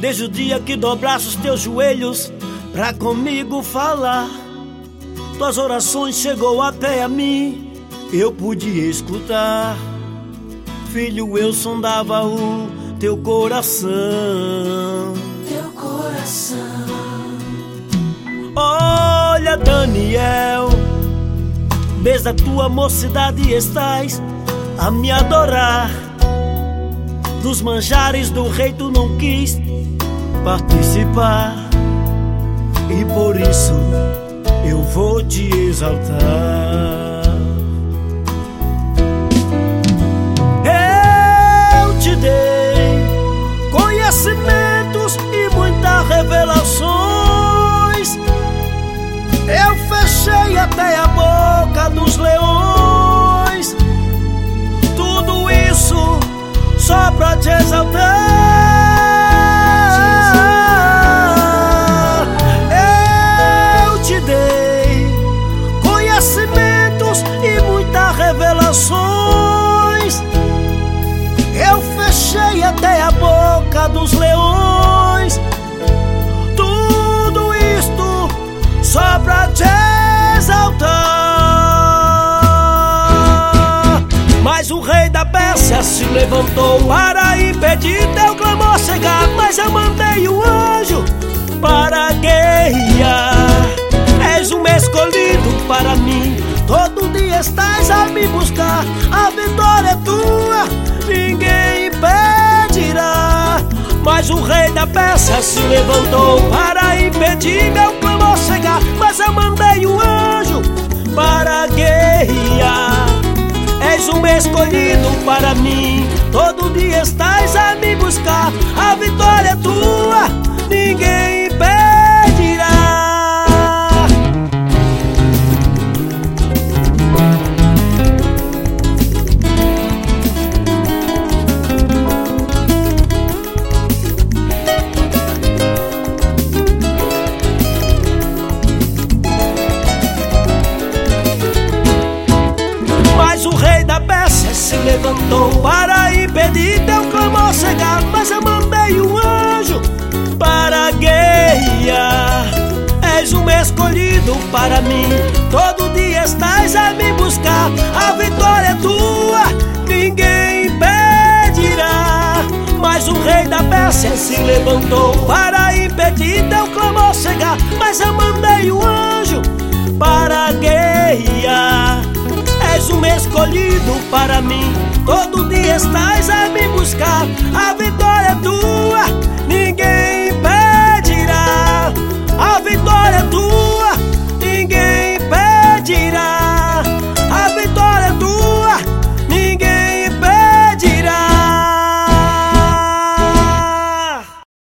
Desde o dia que dobraste os teus joelhos pra comigo falar, tuas orações chegou até a mim, eu pude escutar. Filho, eu sondava o teu coração. Teu coração. Olha, Daniel, desde a tua mocidade estás a me adorar. Dos manjares do rei tu não quis participar, e por isso eu vou te exaltar. Eu te dei conhecimentos e muitas revelações. Eu fechei até a boca dos leões. Tudo isso só pra te exaltar. Eu te dei conhecimentos e muitas revelações. Eu fechei até a boca dos leões. Tudo isto só pra te exaltar. Mas o rei da Pérsia se levantou para impedir teu clamor chegar. Mas eu mandei um anjo para guerrear. És um escolhido para mim, todo dia estás a me buscar. A vitória é tua, ninguém impedirá. Mas o rei da Pérsia se levantou para impedir meu clamor chegar. Mas eu mandei um anjo para guerrear. És um escolhido para mim, todo dia estás a me buscar. A vitória é tua, ninguém impedirá. Mas o rei da Pérsia se levantou para impedir teu clamor chegar. Mas eu mandei um anjo para guerrear. És um escolhido para mim, todo dia estás a me buscar. A vitória é tua, ninguém impedirá. Mas o rei da Pérsia se levantou para impedir teu clamor chegar. Mas eu mandei um anjo para guerrear. És um escolhido para mim, todo dia estás a me buscar. A vitória é tua,